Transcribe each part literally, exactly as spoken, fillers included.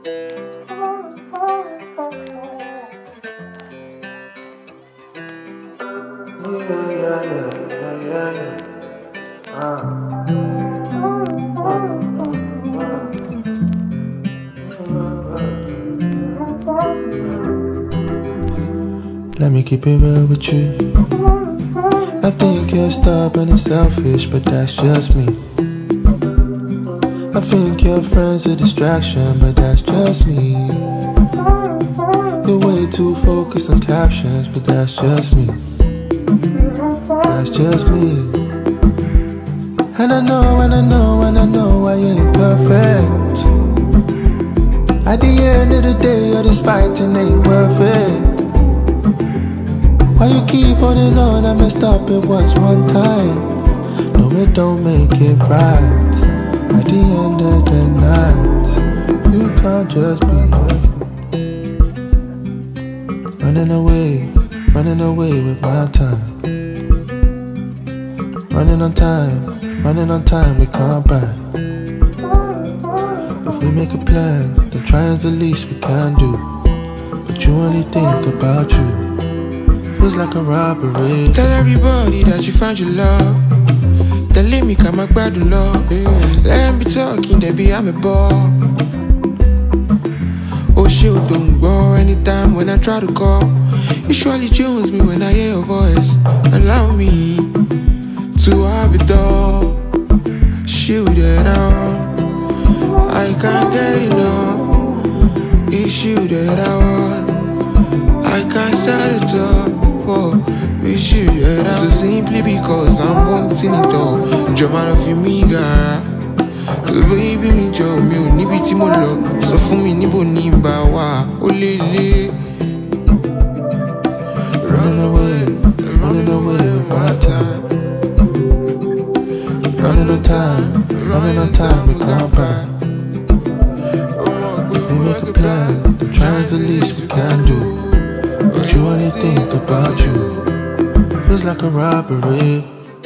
Yeah, yeah, yeah, yeah, yeah. Uh. Let me keep it real with you. I think you're stubborn and selfish, but that's just me. I think your friend's a distraction, but that's just me. You're way too focused on captions, but that's just me. That's just me. And I know, and I know, and I know I ain't perfect. At the end of the day, all this fighting ain't worth it. Why you keep holding on? I messed up, it was one time. No, it don't make it right. At the end of the night, you can't just be running away, running away with my time. Running on time, running on time, we can't buy. If we make a plan, then try is the least we can do. But you only think about you. Feels like a robbery. Tell everybody that you found your love. Then let me come back by the law. Let them be talking, then be I'm a ball. Oh shit, don't go anytime when I try to call. You surely jones me when I hear your voice. Allow me to have it all. Shoot it out, I can't get enough. It's you that I want, I can't start it up. We shoot it out. So simply because I'm wanting it all. Jọ̀ọ́ fi mí gara. Baby mi jọ̀ọ́ mi ò níbi tí mo lọ. Sọ fún mi níbo ni n bá wà. Ó lé lé. Running away, running away with my time. Running on time, running on time, we can't buy. If we make a plan, then try is the least we can do. But you only think about you. Feels like a robbery.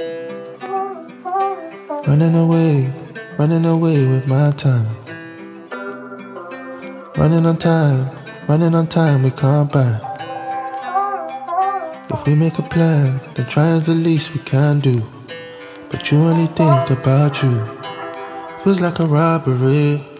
Running away, running away with my time. Running on time, running on time, we can't buy. If we make a plan, then try is the least we can do. But you only think about you. Feels like a robbery.